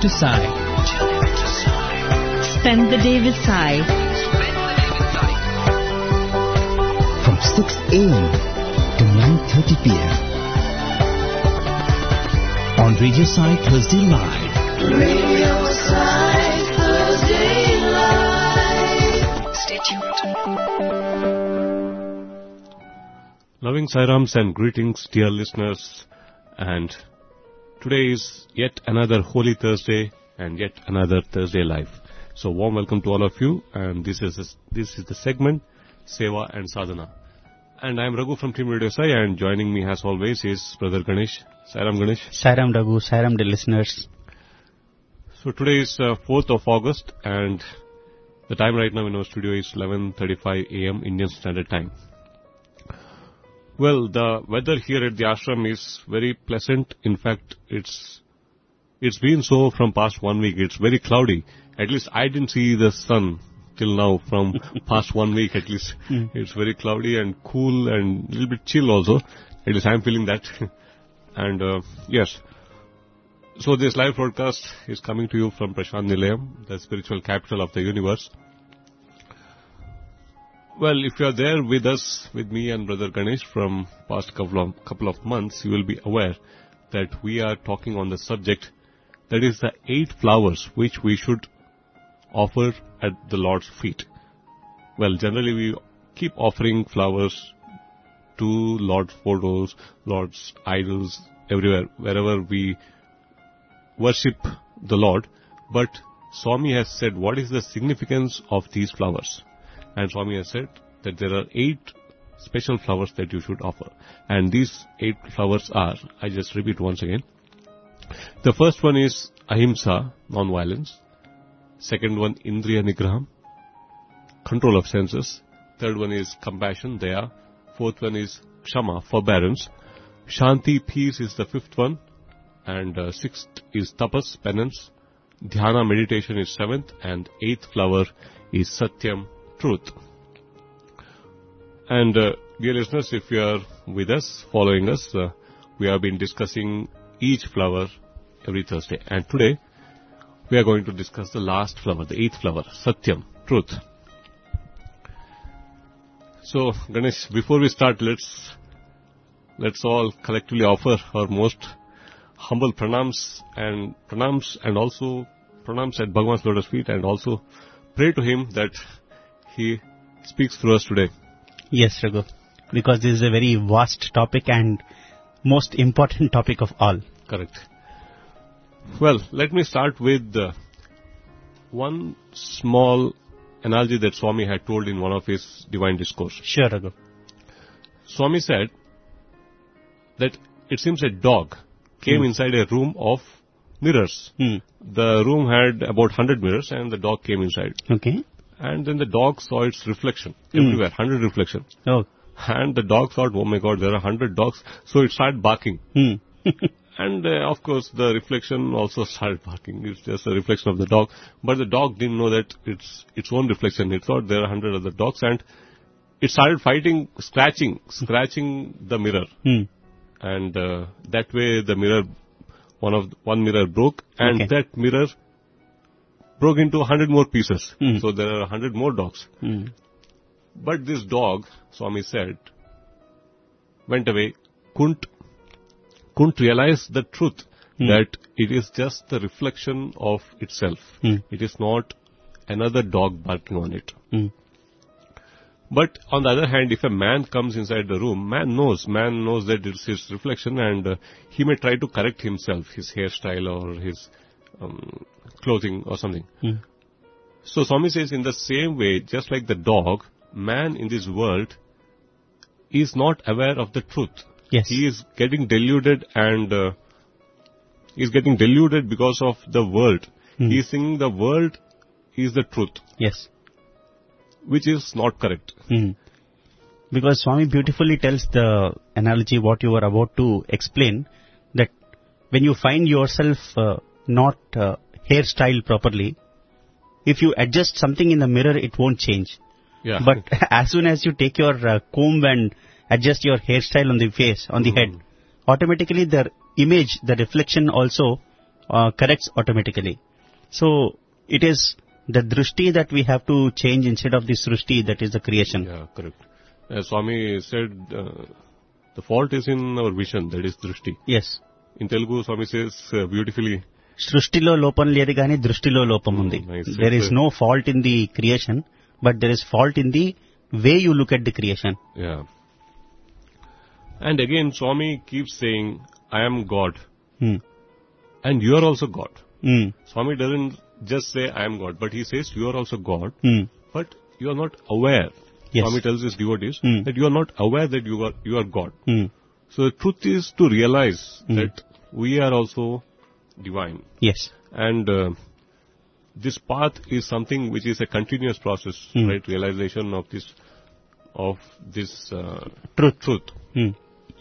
to Sai. Spend the day with Sai. From 6 a.m. to 9:30 p.m. on Radio Sai Thursday Live. Radio Sai Thursday Live. Stay tuned. Loving Sairams and greetings, dear listeners. And today is yet another Holy Thursday and yet another Thursday Live. So warm welcome to all of you. And this is the segment Seva and Sadhana. And I am Raghu from Team Radio Sai, and joining me as always is Brother Ganesh. Sairam Ganesh. Sairam Raghu, Sairam the listeners. So today is 4th of August, and the time right now in our studio is 11:35 a.m. Indian Standard Time. Well, the weather here at the ashram is very pleasant. In fact, it's been so from past 1 week. It's very cloudy. At least I didn't see the sun till now from past 1 week at least. It's very cloudy and cool and a little bit chill also. At least I'm feeling that. And yes. So this live broadcast is coming to you from Prashant Nilayam, the spiritual capital of the universe. Well, if you are there with us, with me and Brother Ganesh from past couple of months, you will be aware that we are talking on the subject that is the 8 flowers which we should offer at the Lord's feet. Well, generally we keep offering flowers to Lord's photos, Lord's idols, everywhere, wherever we worship the Lord. But Swami has said, what is the significance of these flowers? And Swami has said that there are 8 special flowers that you should offer. And these 8 flowers are, I just repeat once again. The first one is Ahimsa, non-violence. Second one, Indriya Nigraham, control of senses. Third one is compassion, Daya. Fourth one is Kshama, forbearance. Shanti, peace is the fifth one. And sixth is Tapas, penance. Dhyana, meditation is 7th. And 8th flower is Satyam, truth. And dear listeners, if you are with us, following us, we have been discussing each flower every Thursday. And today, we are going to discuss the last flower, the 8th flower, Satyam, truth. So, Ganesh, before we start, let's all collectively offer our most humble pranams and also pranams at Bhagwan's lotus feet, and also pray to him that he speaks through us today. Yes, Raghu, because this is a very vast topic and most important topic of all. Correct. Well, let me start with one small analogy that Swami had told in one of his divine discourse. Sure, Raghu. Swami said that it seems a dog came inside a room of mirrors. The room had about 100 mirrors and the dog came inside. Okay. And then the dog saw its reflection everywhere, 100 reflection. Oh. And the dog thought, oh my God, there are 100 dogs. So it started barking. And of course the reflection also started barking. It's just a reflection of the dog. But the dog didn't know that it's its own reflection. It thought there are 100 other dogs, and it started fighting, scratching the mirror. And that way the mirror, one mirror broke, and that mirror broke into 100 more pieces. So there are 100 more dogs. But this dog, Swami said, went away, couldn't realize the truth that it is just the reflection of itself. It is not another dog barking on it. But on the other hand, if a man comes inside the room, man knows that it's his reflection, and he may try to correct himself, his hairstyle or his clothing or something. So Swami says, in the same way, just like the dog, man in this world is not aware of the truth. Yes. He is getting deluded, and is getting deluded because of the world. He is thinking the world is the truth. Yes. Which is not correct. Because Swami beautifully tells the analogy what you were about to explain, that when you find yourself not hairstyled properly, if you adjust something in the mirror, it won't change. Yeah. But as soon as you take your comb and adjust your hairstyle on the face, on the head, automatically the image, the reflection also corrects automatically. So it is the drushti that we have to change instead of the srushti, that is the creation. Yeah, correct. As Swami said, the fault is in our vision, that is drushti. Yes. In Telugu, Swami says beautifully, సృష్టిలో లోపం లేదు కానీ దృష్టిలో లోపం ఉంది. nice. There is no fault in the creation, but there is fault in the way you look at the creation. yeah. And again, Swami keeps saying, I am God. Hmm. And you are also God. Hmm. Swami doesn't just say, I am God, but he says, you are also God, Hmm. but you are not aware. Yes. Swami tells his devotees Hmm. that you are not aware that you are God. Hmm. So the truth is to realize that we are also divine. Yes. And this path is something which is a continuous process, right? Realization of this truth. Hmm.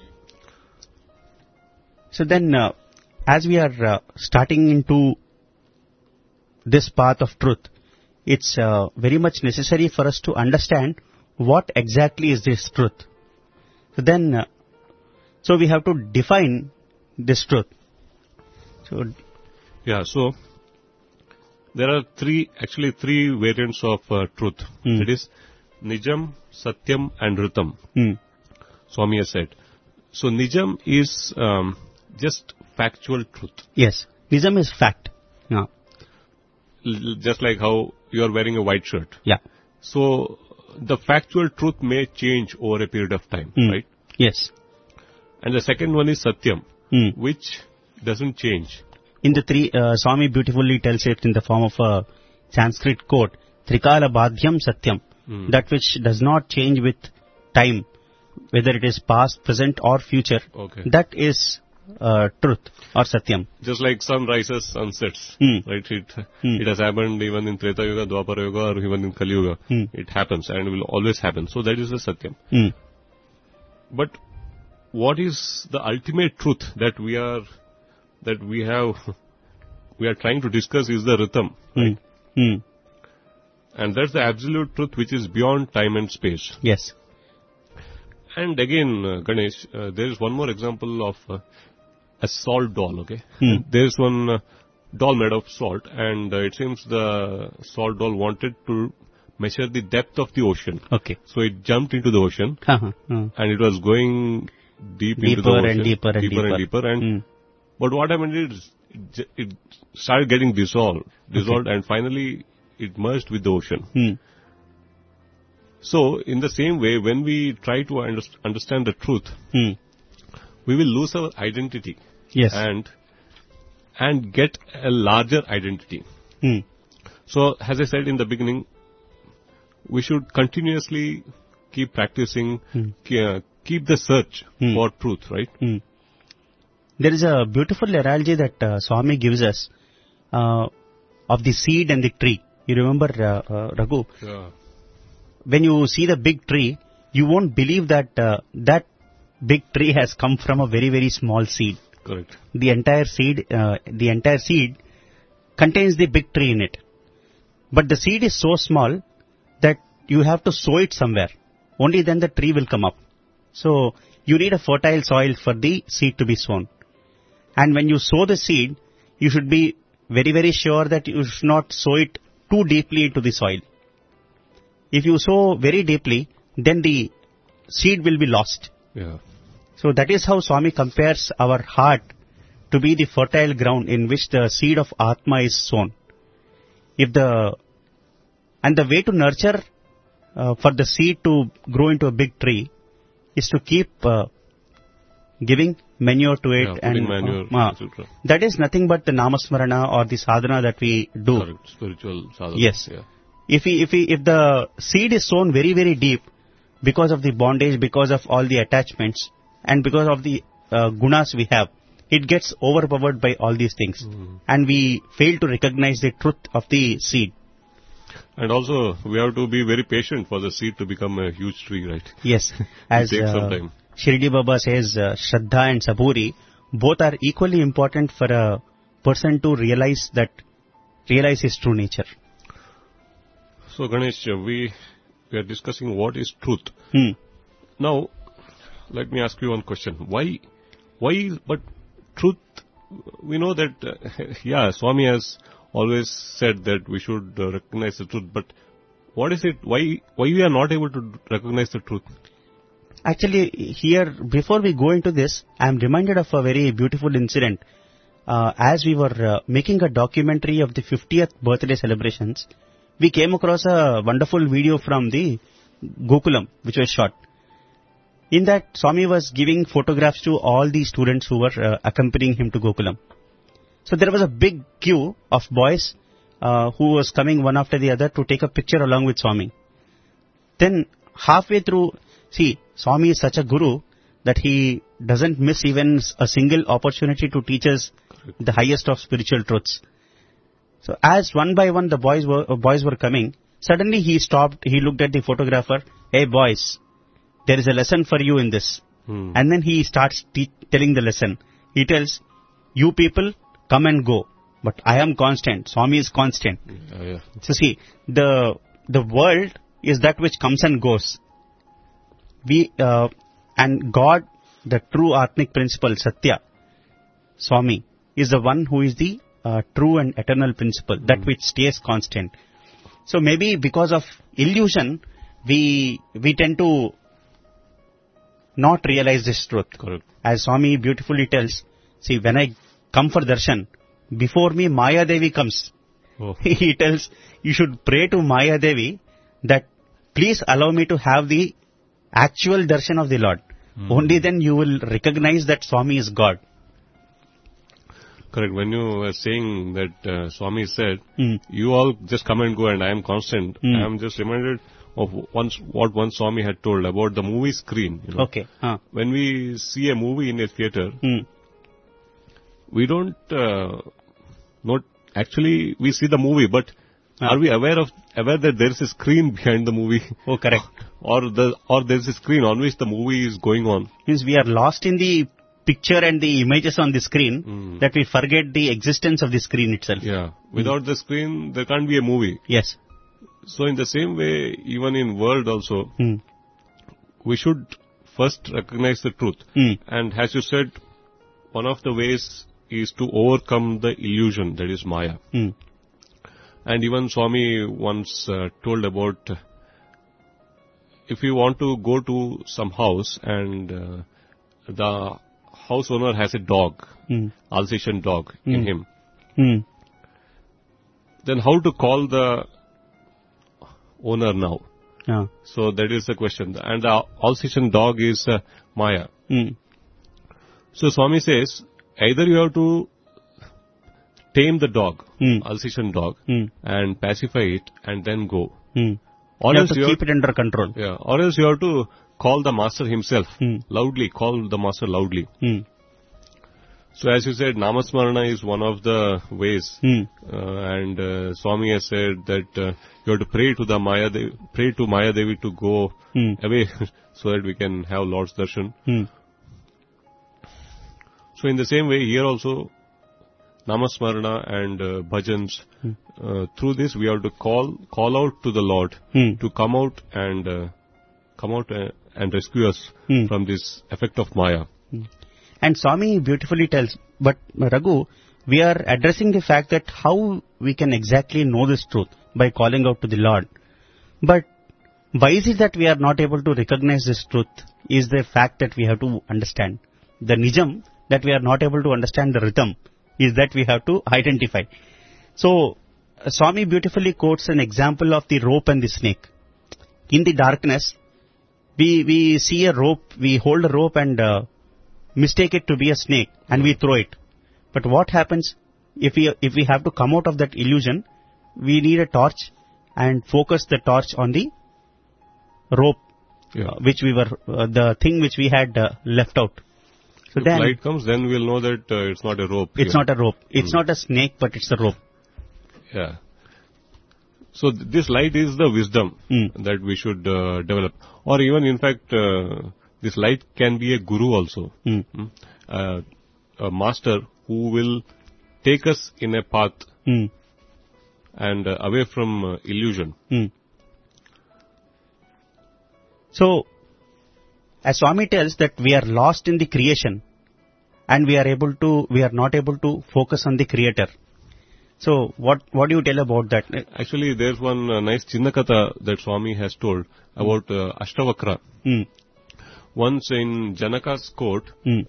So then, as we are starting into this path of truth, it's very much necessary for us to understand what exactly is this truth. So then, so we have to define this truth. So, Yeah, so there are three variants of truth. It is Nijam, Satyam and Ritam. Swami has said. So Nijam is just factual truth. yes, Nijam is fact. Yeah. Just like how you are wearing a white shirt. Yeah. So the factual truth may change over a period of time, right? Yes. And the second one is Satyam, which doesn't change. In the three, Swami beautifully tells it in the form of a Sanskrit quote, Trikala Badhyam Satyam, that which does not change with time, whether it is past, present or future, Okay. that is truth or Satyam. Just like sun rises, sun sets, right? It has happened even in Treta Yuga, Dwapara Yuga, or even in Kali Yuga. It happens and will always happen. So that is the Satyam. But what is the ultimate truth that we are trying to discuss is the Ritam, right? And that's the absolute truth which is beyond time and space. Yes. And again, Ganesh, there is one more example of a salt doll, okay? There is one doll made of salt, and it seems the salt doll wanted to measure the depth of the ocean. Okay. So it jumped into the ocean, and it was going deeper into the ocean. And deeper. And deeper. And but what happened is it started getting dissolved, and finally it merged with the ocean. So, in the same way, when we try to understand the truth, we will lose our identity. Yes. And get a larger identity. So, as I said in the beginning, we should continuously keep practicing, keep the search for truth, right? There is a beautiful analogy that Swami gives us of the seed and the tree. You remember, Raghu? Yeah. When you see the big tree, you won't believe that that big tree has come from a very, very small seed. Correct. The entire seed contains the big tree in it. But the seed is so small that you have to sow it somewhere. Only then the tree will come up. So you need a fertile soil for the seed to be sown. And when you sow the seed, you should be very, very sure that you should not sow it too deeply into the soil. If you sow very deeply, then the seed will be lost. Yeah. So that is how Swami compares our heart to be the fertile ground in which the seed of Atma is sown. And the way to nurture for the seed to grow into a big tree is to keep giving manure to it. Yeah, putting manure, etc. That is nothing but the namasmarana or the sadhana that we do. Correct. Spiritual sadhana. Yes. Yeah. If the seed is sown very, very deep because of the bondage, because of all the attachments, and because of the gunas we have, it gets overpowered by all these things. And we fail to recognize the truth of the seed. And also, we have to be very patient for the seed to become a huge tree, right? Yes. As It takes some time. Shirdi Baba says, Shraddha and Saburi, both are equally important for a person to realize his true nature. So, Ganesh, we are discussing what is truth. Now, let me ask you one question. Why, but truth we know that, Swami has always said that we should recognize the truth, but what is it, why we are not able to recognize the truth? Actually, here, before we go into this, I am reminded of a very beautiful incident. As we were making a documentary of the 50th birthday celebrations, we came across a wonderful video from the Gokulam, which was shot. In that, Swami was giving photographs to all the students who were accompanying him to Gokulam. So there was a big queue of boys who was coming one after the other to take a picture along with Swami. Then halfway through, Swami is such a guru that he doesn't miss even a single opportunity to teach us the highest of spiritual truths. So as one by one the boys were coming, suddenly he stopped, he looked at the photographer, "Hey boys, there is a lesson for you in this." And then he starts telling the lesson. He tells, "You people come and go, but I am constant. Swami is constant." So the world is that which comes and goes. And God, the true Atmic principle, Satya, Swami, is the one who is the true and eternal principle, that which stays constant. So maybe because of illusion, we tend to not realize this truth. Correct. As Swami beautifully tells, when I come for darshan, before me Maya Devi comes. He tells, you should pray to Maya Devi that please allow me to have the actual darshan of the Lord. Only then you will recognize that Swami is God. Correct. When you were saying that Swami said, you all just come and go and I am constant, I am just reminded of what one Swami had told about the movie screen. Okay. When we see a movie in a theater, we don't actually we see the movie, but are we aware that there is a screen behind the movie? Oh, correct. or there is a screen on which the movie is going on. Means we are lost in the picture and the images on the screen that we forget the existence of the screen itself. Yeah. Without the screen, there can't be a movie. Yes. So in the same way, even in world also, we should first recognize the truth. And as you said, one of the ways is to overcome the illusion, that is Maya. And even Swami once told about, if you want to go to some house and the house owner has a dog, Alsatian dog in him, then how to call the owner now? So that is the question. And the Alsatian dog is Maya. So Swami says, either you have to tame the dog, Alsatian dog, and pacify it and then go. Or else you have to keep it under control. Yeah. Or else you have to call the master himself, loudly, call the master loudly. So as you said, Namasmarana is one of the ways. And Swami has said that you have to pray to Maya Devi to go away so that we can have Lord's darshan. So in the same way, here also, Namasmarana and bhajans, through this we have to call out to the Lord to come out and rescue us from this effect of Maya. And Swami beautifully tells, but Raghu, we are addressing the fact that how we can exactly know this truth by calling out to the Lord. But why is it that we are not able to recognize this truth is the fact that we have to understand. The nijam, that we are not able to understand the rhythm, is that we have to identify. So, Swami beautifully quotes an example of the rope and the snake. In the darkness, we see a rope, we hold a rope and mistake it to be a snake and we throw it. But what happens if we have to come out of that illusion? We need a torch and focus the torch on the rope, which we were, the thing which we had left out. So if then light comes, then we'll know that it's not a rope. It's not a rope. It's not a snake, but it's a rope. Yeah. So this light is the wisdom that we should develop. Or even, in fact, this light can be a guru also. A master who will take us in a path and away from illusion. So, as Swami tells that we are lost in the creation, and we are not able to focus on the creator. So what do you tell about that? Actually, there's one nice Chinnakatha that Swami has told about Ashtavakra. Once in Janaka's court,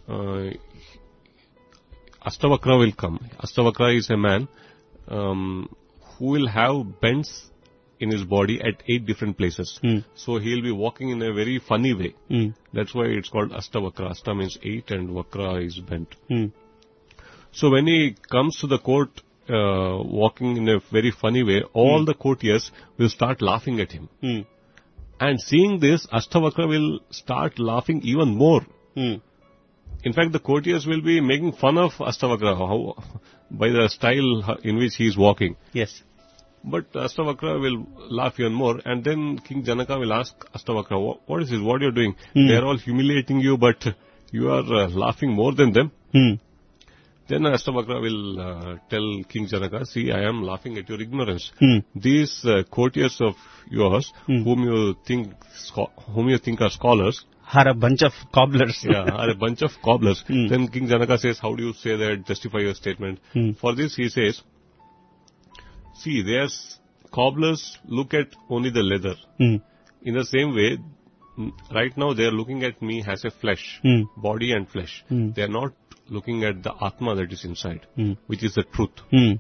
Ashtavakra will come. Ashtavakra is a man who will have bends in his body at 8 different places. So he'll be walking in a very funny way. That's why it's called Ashtavakra. Ashta means 8 and Vakra is bent. So when he comes to the court walking in a very funny way, all the courtiers will start laughing at him. And seeing this, Ashtavakra will start laughing even more. In fact, the courtiers will be making fun of Ashtavakra by the style in which he is walking. Yes. But Ashtavakra will laugh even more, and then King Janaka will ask Ashtavakra, what is this, what are you doing? They are all humiliating you, but you are laughing more than them. Then Ashtavakra will tell King Janaka, see, I am laughing at your ignorance. These courtiers of yours, whom you think are scholars, are a bunch of cobblers. are a bunch of cobblers. Then King Janaka says, how do you say that? Justify your statement. For this he says, see, there's cobblers look at only the leather. In the same way, right now they are looking at me as a flesh, body and flesh. They are not looking at the Atma that is inside, which is the truth.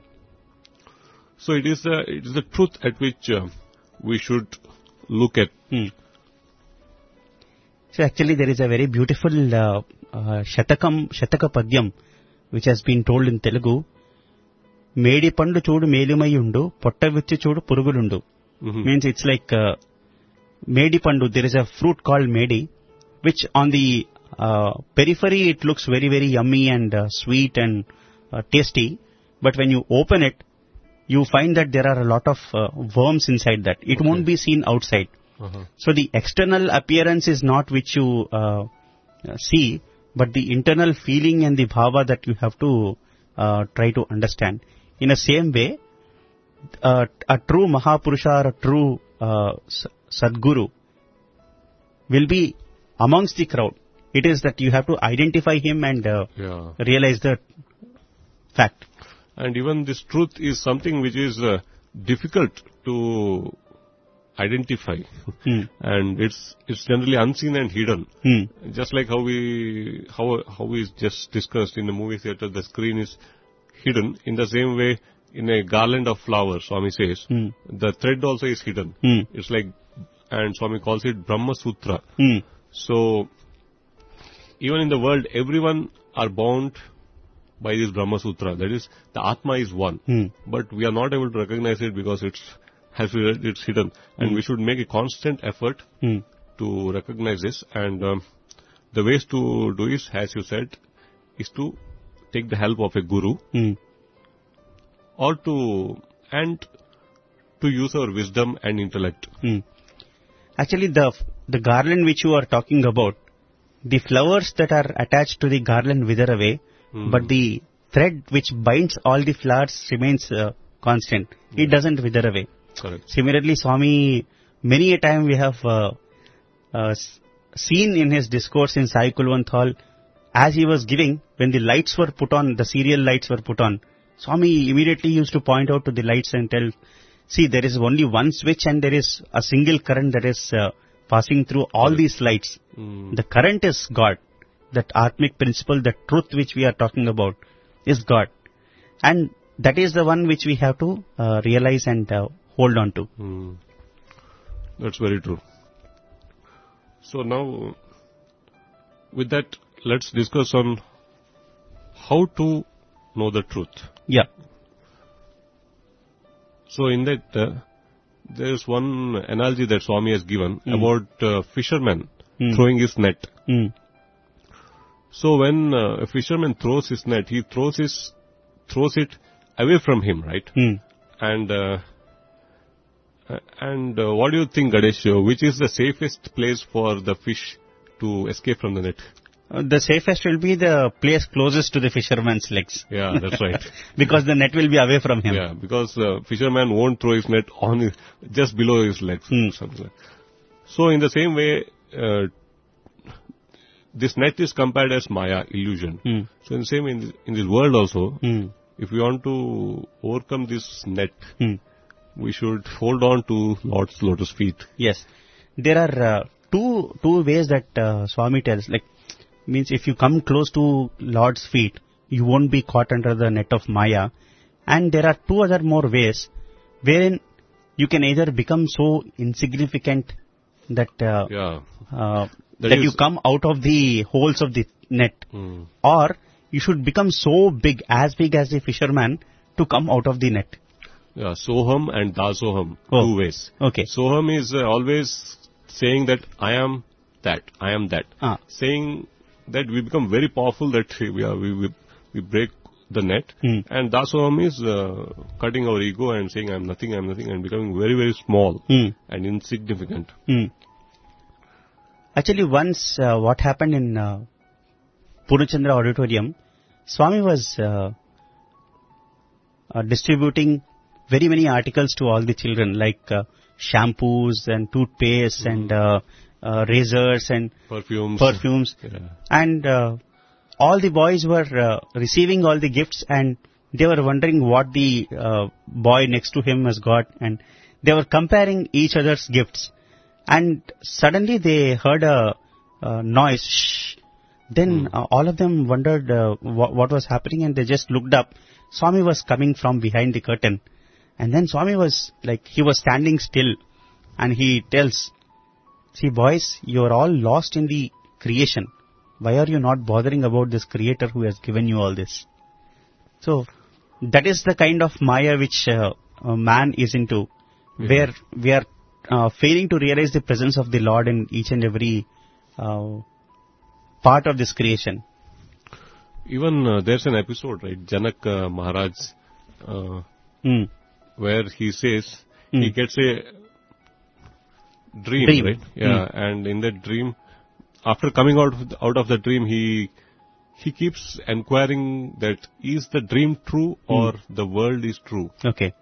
So it is the truth at which we should look at. So actually there is a very beautiful Shataka Padyam which has been told in Telugu. Medi pandu chudu melumayundu, potta vichu chudu purugulundu. Means it's like Medi pandu, there is a fruit called Medi, which on the periphery it looks very, very yummy and sweet and tasty. But when you open it, you find that there are a lot of worms inside that. It won't be seen outside. So the external appearance is not which you see, but the internal feeling and the bhava that you have to try to understand. In the same way, a true Mahapurusha or a true Sadguru will be amongst the crowd. It is that you have to identify him and realize the fact. And even this truth is something which is difficult to identify, and it's generally unseen and hidden. Just like how we just discussed in the movie theater, the screen is hidden. In the same way, in a garland of flowers, Swami says, the thread also is hidden. It's like, and Swami calls it Brahma Sutra. So even in the world, everyone are bound by this Brahma Sutra. That is, the Atma is one, but we are not able to recognize it because it's hidden, and we should make a constant effort to recognize this. And the ways to do is, as you said, is to take the help of a guru, or to use our wisdom and intellect. Actually, the garland which you are talking about, the flowers that are attached to the garland wither away, but the thread which binds all the flowers remains constant. It doesn't wither away. Correct. Similarly, Swami, many a time we have seen in his discourse in Sai Kulwant Hall, as he was giving, when the lights were put on, the serial lights were put on, Swami immediately used to point out to the lights and tell, see, there is only one switch and there is a single current that is passing through all these lights. The current is God. That Atmic principle, the truth which we are talking about is God. And that is the one which we have to realize and hold on to. That's very true. So now, with that, let's discuss on how to know the truth. Yeah. So in that, there is one analogy that Swami has given about fisherman throwing his net. So when a fisherman throws his net, he throws it away from him, right? And what do you think, Ganesh? Which is the safest place for the fish to escape from the net? The safest will be the place closest to the fisherman's legs. Yeah, that's right. Because the net will be away from him. Yeah, because fisherman won't throw his net on just below his legs. Something like. So in the same way, this net is compared as Maya, illusion. So in the same, in this world also, if we want to overcome this net, we should hold on to Lord's lotus feet. Yes. There are two ways that Swami tells, like, means if you come close to Lord's feet, you won't be caught under the net of Maya. And there are two other more ways wherein you can either become so insignificant that that you come out of the holes of the net, or you should become so big as the fisherman to come out of the net. Yeah, Soham and Dasoham, two ways. Okay. Soham is always saying that I am that. Saying that we become very powerful, that we break the net. And Dasoham is cutting our ego and saying I am nothing, and becoming very, very small and insignificant. Actually, once what happened in Purnachandra Auditorium, Swami was distributing very many articles to all the children, like shampoos and toothpaste and razors and perfumes. Yeah. And all the boys were receiving all the gifts, and they were wondering what the boy next to him has got, and they were comparing each other's gifts. And suddenly they heard a noise. Shh. Then all of them wondered what was happening, and they just looked up. Swami was coming from behind the curtain. And then Swami was like, he was standing still, and he tells, see boys, you are all lost in the creation. Why are you not bothering about this creator who has given you all this? So that is the kind of Maya which man is into, where we are failing to realize the presence of the Lord in each and every part of this creation. Even there's an episode, right, Janak Maharaj, where he says he gets a dream. Right? Yeah, and in that dream, after coming out of the dream, he keeps inquiring that is the dream true or the world is true. Okay.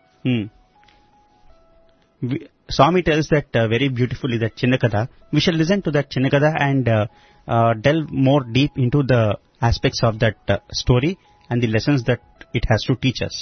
Swami tells that very beautifully, that Chinnakatha. We shall listen to that Chinnakatha and delve more deep into the aspects of that story and the lessons that it has to teach us.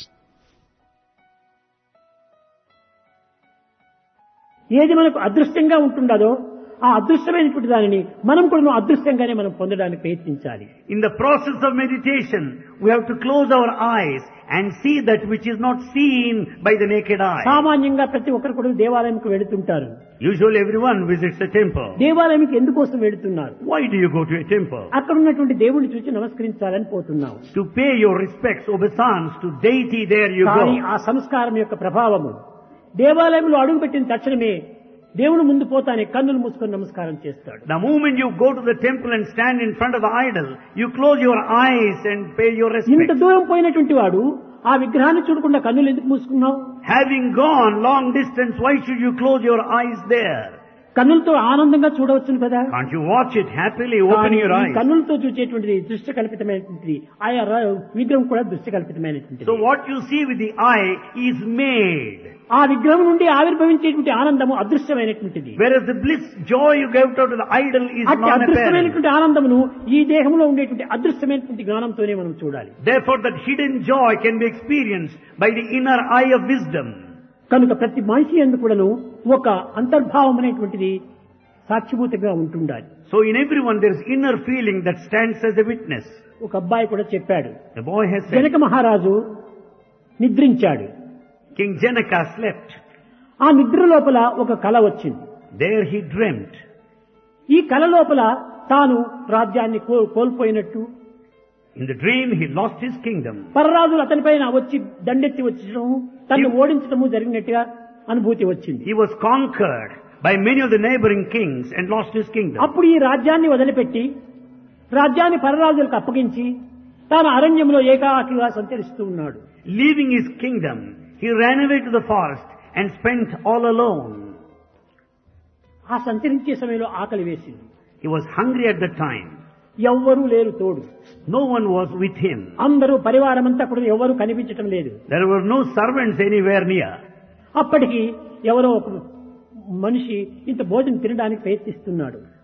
ఏది మనకు అదృష్టంగా ఉంటుండదో ఆ అదృష్టమైనటువంటి దానిని మనం కూడా అదృష్టంగానే మనం పొందడానికి ప్రయత్నించాలి. In the process of meditation, we have to close our eyes and see that which is not seen by the naked eye. సామాన్యంగా ప్రతి ఒక్కరు కూడా దేవాలయంకు వెళుతుంటారు. Usually everyone visits a temple. దేవాలయంకి ఎందుకోసం వెళుతున్నారు? Why do you go to a temple? అక్కడ ఉన్నటువంటి దేవుడిని చూసి నమస్కరించాలని పోతున్నావు. To pay your respects, obeisance to deity, there you go. కానీ ఆ సంస్కారం యొక్క ప్రభావము దేవాలయంలో అడుగుపెట్టిన తక్షణమే దేవుని ముందు పోతానే కన్నులు మూసుకొని నమస్కారం చేస్తాడు. The moment you go to the temple and stand in front of the idol, you close your eyes and pay your respect. ఇంత దూరం పోయినటువంటి వాడు ఆ విగ్రహాన్ని చూడకుండా కన్నులు ఎందుకు మూసుకున్నావు? Having gone long distance, why should you close your eyes there? కన్నులతో ఆనందంగా చూడవచ్చును కదా. Can't you watch it happily, open your eyes? కన్నులతో చూచేటువంటిది దృష్టి కల్పితమైనటువంటిది, ఆయా విగ్రహం కూడా దృష్టి కల్పితమైనటువంటిది. So what you see with the eye is made. ఆ విగ్రహం నుండి ఆవిర్భవించేటువంటి ఆనందము అదృశ్యమైనటువంటిది. Whereas the bliss, joy you get out of the idol is non-apparent. అదృశ్యమైనటువంటి ఆనందమును ఈ దేహంలో ఉండేటువంటి అదృశ్యమైనటువంటి జ్ఞానంతోనే మనం చూడాలి. Therefore that hidden joy can be experienced by the inner eye of wisdom. కనుక ప్రతి మనిషి యందు కూడాను ఒక అంతర్భావం అనేటువంటిది సాక్షిభూతంగా ఉంటుండాలి. So in everyone there is inner feeling that stands as a witness. ఒక అబ్బాయి కూడా చెప్పాడు. The boy has said, Janaka మహారాజు నిద్రించాడు. King Janaka slept. ఆ నిద్ర లోపల ఒక కల వచ్చింది. There he dreamt. ఈ కల లోపల తాను రాజ్యాన్ని కోల్పోయినట్టు, in the dream he lost his kingdom. పరరాజులు అతనిపైన వచ్చి దండెత్తి వచ్చడం, తనను ఓడించడము జరిగినట్టుగా అనుభూతి వచ్చింది. He was conquered by many of the neighboring kings and lost his kingdom. అప్పుడు ఈ రాజ్యాన్ని వదిలిపెట్టి రాజ్యాన్ని పరరాజులకు అప్పగించి తాను అరణ్యంలో ఏకాకిగా సంచరిస్తూ ఉన్నాడు. Leaving his kingdom, he ran away to the forest and spent all alone. ఆ సంచరించే సమయంలో ఆకలి వేసింది. He was hungry at the time. ఎవ్వరూ లేరు తోడు. No one was with him. అందరూ పరివారమంతా కూడా ఎవరు కనిపించటం లేదు. There were no servants anywhere near. అప్పటికి ఎవరో ఒక మనిషి ఇంత భోజనం తినడానికి ప్రయత్నిస్తున్నాడు.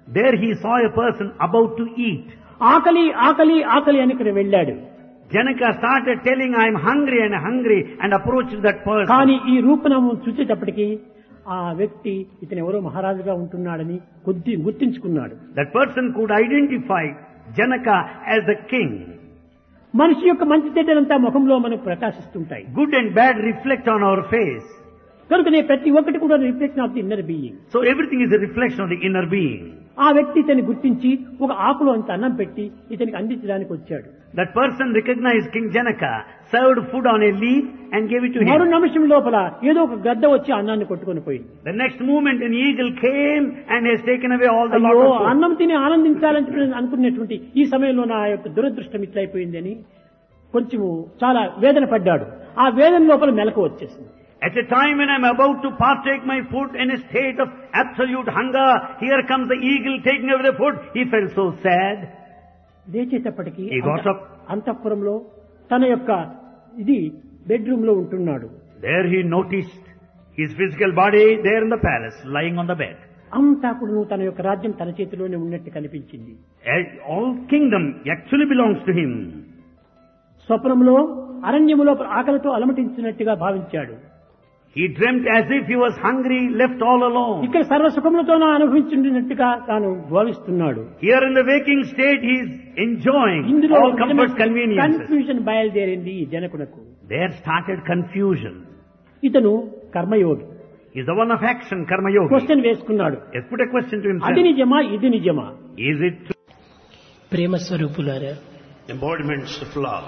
There he saw a person about to eat. ఆకలి ఆకలి ఆకలి అని ఇక్కడ వెళ్ళాడు. Janaka started telling, I'm hungry and approached that person. కానీ ఈ రూపనామం చూసేటప్పటికి ఆ వ్యక్తి ఇతను ఎవరో మహారాజుగా ఉంటున్నాడని గుర్తించుకున్నాడు. That person could identify Janaka as the king. మనిషి యొక్క మంచి చెడ్డలంతా ముఖంలో మనకు ప్రకాశిస్తుంటాయి. Good and bad reflect on our face. కనుకనే ప్రతి ఒక్కటి కూడా reflection of the inner being. So everything is a reflection of the inner being. ఆ వ్యక్తి ఇతన్ని గుర్తించి ఒక ఆకులో అంత అన్నం పెట్టి ఇతనికి అందించడానికి వచ్చాడు. That person recognized King Janaka, served food on a leaf and gave it to మరో him. నిమిషం లోపల ఏదో ఒక గద్ద వచ్చి అన్నాన్ని కొట్టుకొని పోయింది. The next moment an eagle came and has taken away all the lot అయ్యో of food. అన్నం తిని ఆనందించాలని అనుకునేటువంటి ఈ సమయంలో నా యొక్క దురదృష్టం ఇట్లయిపోయింది అని కొంచెము చాలా వేదన పడ్డాడు. ఆ వేదన లోపల మెలకు వచ్చేసింది. At a time when I'm about to partake my food in a state of absolute hunger, here comes the eagle taking away the food. He felt so sad. లేచేటప్పటికి He got up. అంతఃపురంలో తన యొక్క ఇది bedroom లో ఉంటున్నాడు. There he noticed his physical body there in the palace, lying on the bed. అంతా కూడా తన యొక్క రాజ్యం తన చేతిలోనే ఉన్నట్టు కనిపించింది. All kingdom actually belongs to him. స్వప్నంలో అరణ్యములో ఆకలితో అలమటించినట్టుగా భావించాడు. He dreamt as if he was hungry, left all alone. ఇక్కడ సర్వ సుఖములతోనూ అనుభవించినట్టుగా తాను భావిస్తున్నాడు. Here in the waking state he is enjoying ఇందులో all comforts, conveniences. కన్ఫ్యూజన్ బయలుదేరింది ఈ జనకునకు. There started confusion. ఇతను కర్మయోగి. He is the one of action, karma yogi. Question వేసుకున్నాడు. He put a question to himself. అది నిజమా ఇది నిజమా? Is it true? ప్రేమ స్వరూపులారా, Embodiments of love.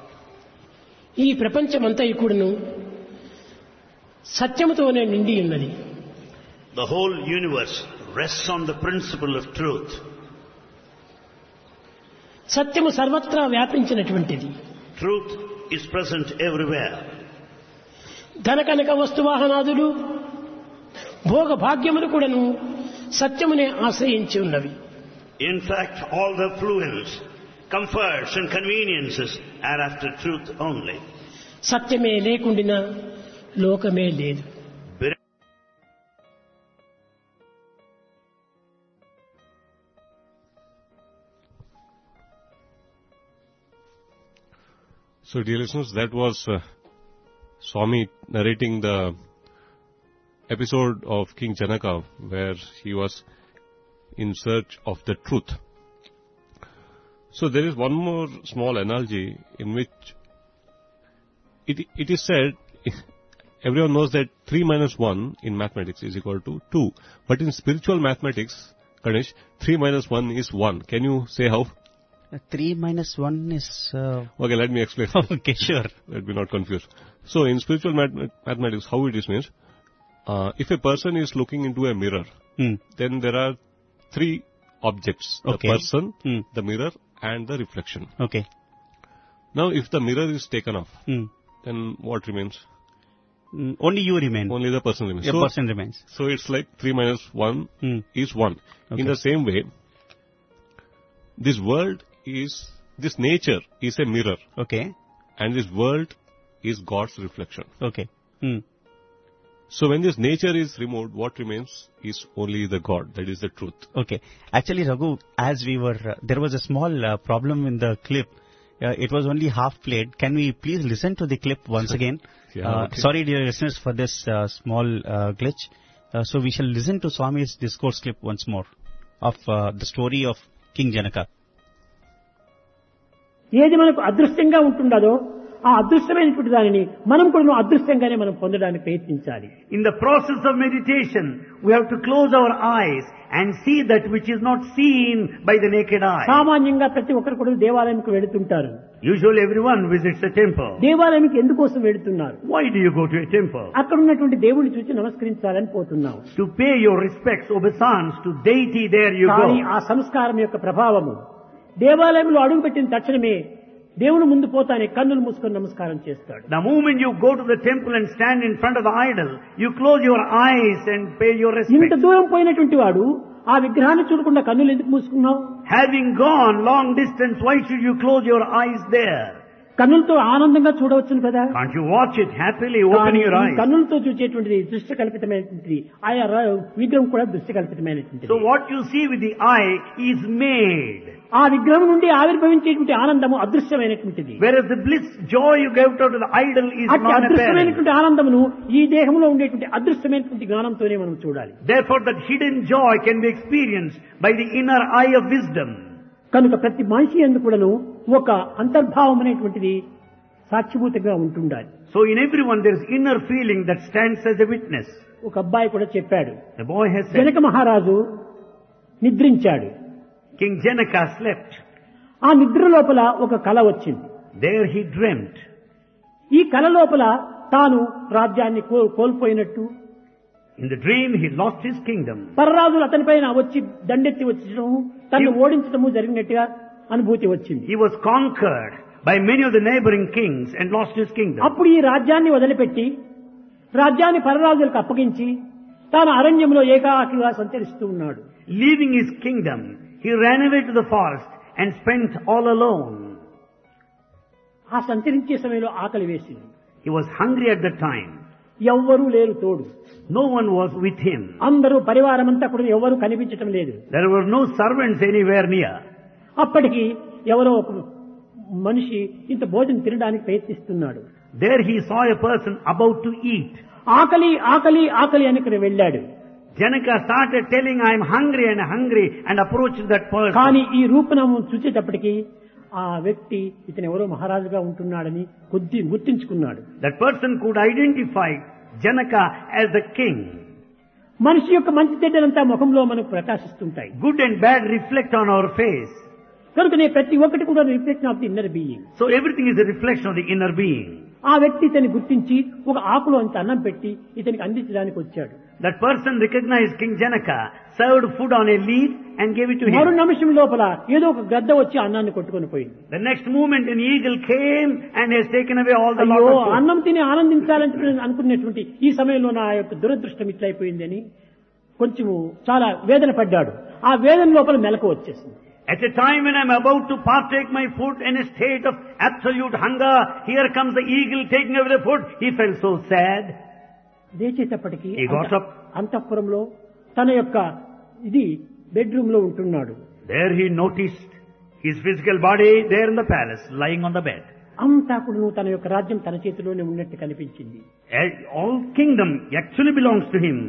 ఈ ప్రపంచమంతా కూడాను సత్యముతోనే నిండి ఉన్నది. The whole universe rests on the principle of truth. సత్యము సర్వత్రా వ్యాపించినటువంటిది. Truth is present everywhere. ధనకనక వస్తువాహనాదులు భోగ భాగ్యములు కూడాను సత్యమునే ఆశ్రయించి ఉన్నవి. In fact, all the affluence, comforts and conveniences are after truth only. సత్యమే లేకుండినా లోకమే లేదు. So dear listeners, that was Swami narrating the episode of King Janaka where he was in search of the truth. So there is one more small analogy in which it is said, everyone knows that 3 minus 1 in mathematics is equal to 2. But in spiritual mathematics, Ganesh, 3 minus 1 is 1. Can you say how? 3 minus 1 is... Okay, let me explain. Okay, sure. Let me not confuse. So in spiritual mathematics, how it is means, if a person is looking into a mirror, then there are 3 objects. Okay. The person, the mirror and the reflection. Okay. Now if the mirror is taken off, then what remains? Only you remain. Only the person remains. The person remains. So it's like 3 minus 1 is 1. Okay. In the same way, this world is, this nature is a mirror. Okay. And this world is God's reflection. Okay. So when this nature is removed, what remains is only the God. That is the truth. Okay. Actually, Raghu, as we were, there was a small problem in the clip. It was only half played. Can we please listen to the clip once again? Yeah, okay. Sorry, dear listeners, for this small glitch. So we shall listen to Swami's discourse clip once more of the story of King Janaka. ఏది మనకు అదృష్టంగా ఉంటుండదో ఆ అదృష్టమైనటువంటి దానిని మనం కూడా అదృష్టంగానే మనం పొందడానికి ప్రయత్నించాలి. In the process of meditation, we have to close our eyes and see that which is not seen by the naked eye. సామాన్యంగా ప్రతి ఒక్కరు కూడా దేవాలయంకు వెళుతుంటారు. Usually everyone visits a temple. దేవాలయంకి ఎందుకోసం వెళుతున్నారు? Why do you go to a temple? అక్కడ ఉన్నటువంటి దేవుడిని చూసి నమస్కరించాలని పోతున్నాం. To pay your respects, obeisance to deity, there you కానీ go. ఆ సంస్కారం యొక్క ప్రభావము దేవాలయంలో అడుగుపెట్టిన తక్షణమే దేవుని ముందు పోతానే కన్నులు మూసుకొని నమస్కారం చేస్తాడు. The moment you go to the temple and stand in front of the idol, you close your eyes and pay your ఇంత respect. దూరం పోయినటువంటి వాడు ఆ విగ్రహాన్ని చూడకుండా కన్నులు ఎందుకు మూసుకున్నావు? Having gone long distance, why should you close your eyes there? కన్నులతో ఆనందంగా చూడవచ్చును కదా. Can't you watch it happily, opening your కానీ eyes? కన్నులతో చూసేటువంటిది దృష్టి కల్పితమైనటువంటిది, ఆయా విగ్రహం కూడా దృష్టి కల్పితమైనటువంటిది. So what you see with the eye is made. ఆ విగ్రహం నుండి ఆవిర్భవించేటువంటి ఆనందము అదృశ్యమైనటువంటిది. Whereas the bliss, joy you get out of the idol is అట్టి non-apparent. అదృశ్యమైనటువంటి ఆనందమును ఈ దేహంలో ఉండేటువంటి అదృశ్యమైనటువంటి జ్ఞానంతోనే మనం చూడాలి. Therefore that hidden joy can be experienced by the inner eye of wisdom. కనుక ప్రతి మనిషి యందు కూడాను ఒక అంతర్భావం అనేటువంటిది సాక్షిభూతంగా ఉంటుండాలి. So in everyone there is inner feeling that stands as a witness. ఒక అబ్బాయి కూడా చెప్పాడు, The boy has said, Janaka మహారాజు నిద్రించాడు. King Janaka slept. ఆ నిద్ర లోపల ఒక కల వచ్చింది. There he dreamt. ఈ కల లోపల తాను రాజ్యాన్ని కోల్పోయినట్టు, In the dream he lost his kingdom. పరరాజులు అతనిపైన వచ్చి దండెత్తి వచ్చటము, తను ఓడించడము జరిగినట్టుగా అనుభూతి వచ్చింది. He was conquered by many of the neighboring kings and lost his kingdom. అప్పుడు ఈ రాజ్యాన్ని వదిలిపెట్టి రాజ్యాన్ని పరరాజులకు అప్పగించి తాను అరణ్యంలో ఏకాకిగా సంచరిస్తూ ఉన్నాడు. Leaving his kingdom, he ran away to the forest and spent all alone. ఆ సంచరించే సమయంలో ఆకలి వేసింది. He was hungry at that time. ఎవ్వరూ లేరు తోడు. No one was with him. అందరూ పరివారమంతా కూడా ఎవరు కనిపించటం లేదు. There were no servants anywhere near. అప్పటికి ఎవరో ఒక మనిషి ఇంత భోజనం తినడానికి ప్రయత్నిస్తున్నాడు. There he saw a person about to eat. ఆకలి ఆకలి ఆకలి అని వెళ్ళాడు. Janaka started telling, I am hungry and approached that person. కానీ ఈ రూపనము చూసేటప్పటికి ఆ వ్యక్తి ఇతను ఎవరో మహారాజుగా ఉంటున్నాడని గుర్తించుకున్నాడు. That person could identify Janaka as the king. మనిషి యొక్క మంచి చెడ్డలంతా ముఖంలో మనకు ప్రకాశిస్తుంటాయి. Good and bad reflect on our face. కనుకనే ప్రతి ఒక్కటి కూడా reflection of the inner being. So everything is a reflection of the inner being. ఆ వ్యక్తి ఇతన్ని గుర్తించి ఒక ఆకులో అంత అన్నం పెట్టి ఇతనికి అందించడానికి వచ్చాడు. That person recognized King Janaka, served food on a leaf and gave it to మరో him. నిమిషం లోపల ఏదో ఒక గద్ద వచ్చి అన్నాన్ని కొట్టుకొని పోయింది. The next moment an eagle came and has taken away all the lot అయ్యో, of food. అన్నం తిని ఆనందించాలని అనుకునేటువంటి ఈ సమయంలో నా యొక్క దురదృష్టం ఇట్లయిపోయింది అని కొంచెము చాలా వేదన పడ్డాడు. ఆ వేదన లోపల మెలకు వచ్చేసింది. At a time when I am about to partake my food in a state of absolute hunger, here comes the eagle taking away the food. He felt so sad. లేచేటప్పటికి He got up. అంతఃపురంలో తన యొక్క ఇది bedroom లో ఉంటున్నాడు. There he noticed his physical body there in the palace, lying on the bed. అంతా కూడా తన యొక్క రాజ్యం తన చేతిలోనే ఉన్నట్టు కనిపించింది. All kingdom actually belongs to him.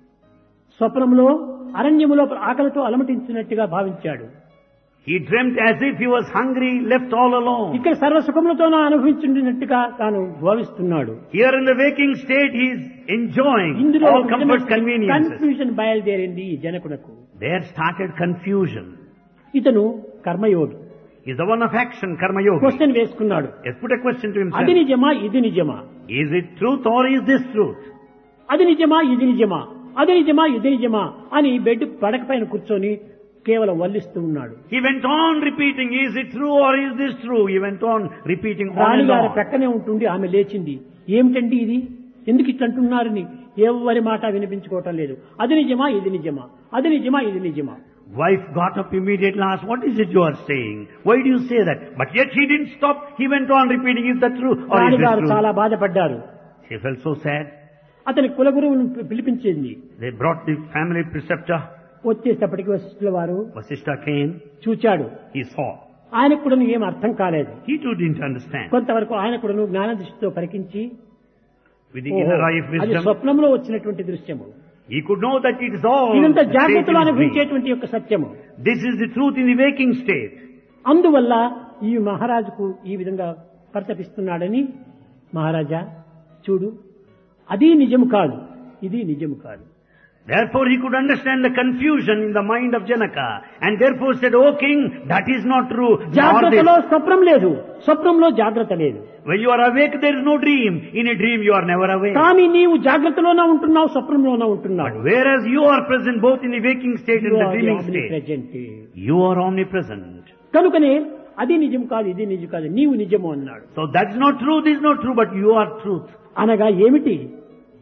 స్వప్నంలో అరణ్యములో ఆకలితో అలమటించినట్టుగా భావించాడు. He dreamt as if he was hungry, left all alone. ఇక్కడ సర్వసుఖములతో అనుభవించినట్టుగా తాను భావిస్తున్నాడు. Here in the waking state he is enjoying ఇందులో all comforts, conveniences. కన్ఫ్యూజన్ బయలుదేరింది ఈ జనకునకు. There started confusion. ఇతను కర్మయోగి. He is the one of action, karma yogi. Question వేసుకున్నాడు. Let's put a question to himself. అది నిజమా ఇది నిజమా, Is it truth or is this truth? అది నిజమా ఇది నిజమా, అది నిజమా ఇది నిజమా అని బెడ్ పడక పైన కూర్చొని కేవలం వల్లిస్తూ ఉన్నాడు. He went on repeating, is it true or is this true? He went on repeating on and రాణిగారి on. ప్రక్కనే ఉంటుండి ఆమె లేచింది. ఏమిటండి ఇది, ఎందుకు ఇట్లా అంటున్నారని ఎవరి మాట వినిపించుకోవటం లేదు. అది నిజమా ఇది నిజమా, అది నిజమా ఇది నిజమా. Wife got up immediately and asked, what is it you are saying? Why do you say that? But yet he didn't stop. He went on repeating, is that true or is this రాణిగారు true? చాలా బాధపడ్డారు. She felt so sad. అతని కులగురువును పిలిపించింది. They brought the family preceptor. వచ్చేటప్పటికి వశిష్ఠుల వారు Vasishtha came. చూచాడు. He saw. ఆయనకు కూడా ఏం అర్థం కాలేదు. He too didn't understand. కొంతవరకు ఆయన కూడా జ్ఞాన దృష్టితో పరికించి With the inner eye of అది wisdom, స్వప్నంలో వచ్చినటువంటి దృశ్యము, he could know that it is all ఇదంతా the state జాగ్రత్తలో in his dream. అనుభవించేటువంటి యొక్క సత్యము. This is the truth in the waking state. అందువల్ల ఈ మహారాజుకు ఈ విధంగా పరితపిస్తున్నాడని, మహారాజా చూడు, అది నిజము కాదు, ఇది నిజము కాదు. Therefore he could understand the confusion in the mind of Janaka and therefore said, O king, that is not true. Nor జాగ్రత్తలో this. స్వప్నం లేదు, స్వప్నంలో జాగ్రత్త లేదు. When you are awake, there is no dream. In a dream, you are never awake. కానీ నీవు జాగ్రత్తలోనే ఉంటున్నావు, స్వప్నంలోనే ఉంటున్నావు. But whereas you are present both in the waking state and the dreaming state, present. you are omnipresent. కనుకనే అది నిజం కాదు, ఇది నిజం కాదు, నీవు నిజము అన్నాడు. So that's not true, this is not true, but you are truth. అనగా ఏమిటి,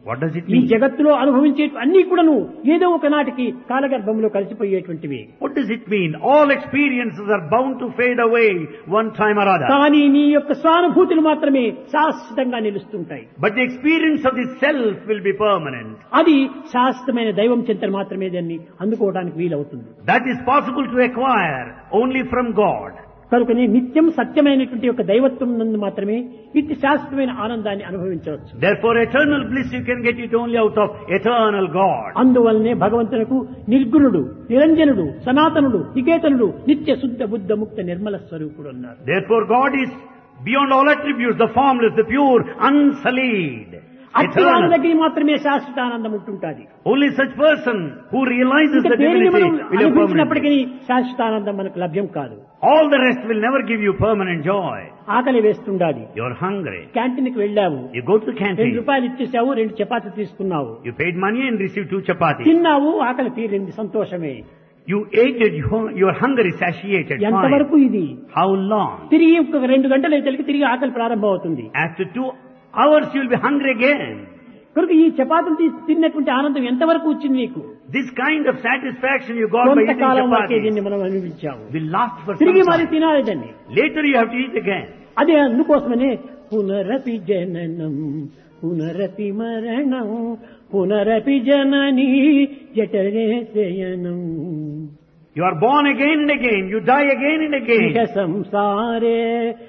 What does it ఈ mean? జగత్తులో అనుభవించే అన్ని కూడాను ఏదో ఒక నాటికి కాలగర్భంలో కలిసిపోయేటువంటివి. What does it mean? All experiences are bound to fade away one time or other. కానీ నీ యొక్క స్వానుభూతులు మాత్రమే శాశ్వతంగా నిలుస్తుంటాయి. But the experience of the self will be permanent. అది శాశ్వతమైన దైవం చింతన మాత్రమే దాన్ని అందుకోవడానికి వీలవుతుంది. That is possible to acquire only from God. కనుకనే నిత్యం సత్యమైనటువంటి యొక్క దైవత్వం నందు మాత్రమే ఇట్టి శాశ్వతమైన ఆనందాన్ని అనుభవించవచ్చు. Therefore, eternal bliss you can get it only out of eternal God. అందువల్లనే భగవంతునకు నిర్గుణుడు, నిరంజనుడు, సనాతనుడు, నికేతనుడు, నిత్య శుద్ధ బుద్ధ ముక్త నిర్మల స్వరూపుడు అన్నారు. Therefore, God is beyond all attributes, the formless, the pure, unsullied, అట్టి వాళ్ళ eternal. దగ్గర మాత్రమే శాశ్వత ఆనందం ఉంటుంటాది. Only such person who realizes ఇంకా the దేనిని divinity మనం will have permanent అనుభవించినప్పటికీ శాశ్వత ఆనందం మనకు లభ్యం కాదు. All the rest will never give you permanent joy. ఆకలి వేస్తుండాలి, You're hungry. క్యాంటీన్కి వెళ్ళావు, You go to the 2 canteen. రూపాయలు ఇచ్చేసావు, 2 చపాతీ తీసుకున్నావు, You paid money and received 2 chapatis. తిన్నావు, ఆకలి తీరింది, సంతోషమే. You ate it, your hunger is satiated. Fine. ఎంతవరకు ఇది? How long? తిరిగి ఒక 2 గంటలు అయితే తిరిగి ఆకలి ప్రారంభం అవుతుంది. After 2 hours you will be hungry again. కనుక ఈ చపాతీలు తిన్నటువంటి ఆనందం ఎంతవరకు వచ్చింది నీకు? This kind of satisfaction you got by eating కొంతకాలం వరకే chapatis దీన్ని మనం అనుభవించాము. will last for some తిరిగి మరి time. తినాలి దాన్ని. Later you have to eat again. అదే అందుకోసమనే పునరపి జననం పునరపి మరణం పునరపి జనని జఠరే శయనం. You are born again and again. You die again and ఇహ again. సంసారే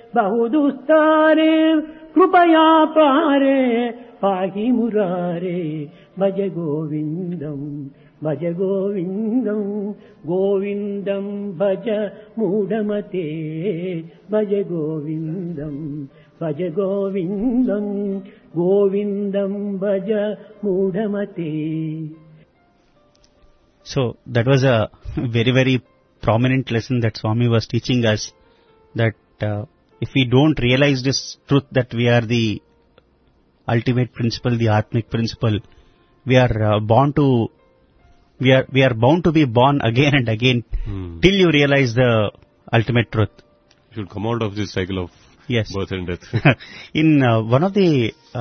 బహుదుస్తారే కృపయా పారే పాహి మురారే భజ గోవిందం భజ గోవిందం గోవిందం భజ మూఢమతే భజ గోవిందం భజ గోవిందం గోవిందం భజ మూఢమతే. So that was a very, very prominent lesson that Swami was teaching us, that if we don't realize this truth that we are the ultimate principle, the Atmic principle, we are bound to be born again and again till you realize the ultimate truth. You should come out of this cycle of Yes. birth and death. In one of the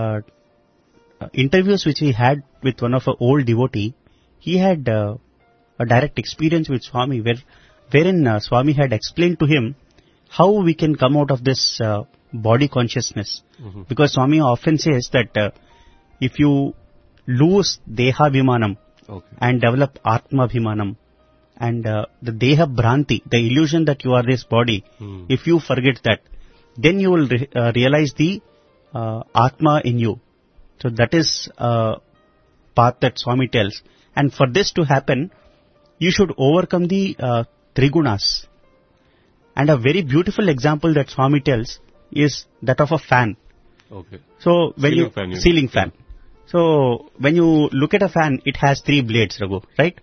interviews which he had with one of our old devotee, he had a direct experience with Swami wherein Swami had explained to him how we can come out of this body consciousness. Because Swami often says that if you lose Deha Bhimanam Okay. and develop Atma Bhimanam and the Deha Bhranti, the illusion that you are this body, if you forget that, then you will realize the Atma in you. So that is a path that Swami tells. And for this to happen, you should overcome the Trigunas. And a very beautiful example that Swami tells is that of a fan. Okay. So when Ceiling you fan, you ceiling mean. fan. So when you look at a fan, it has 3 blades, Raghu, right?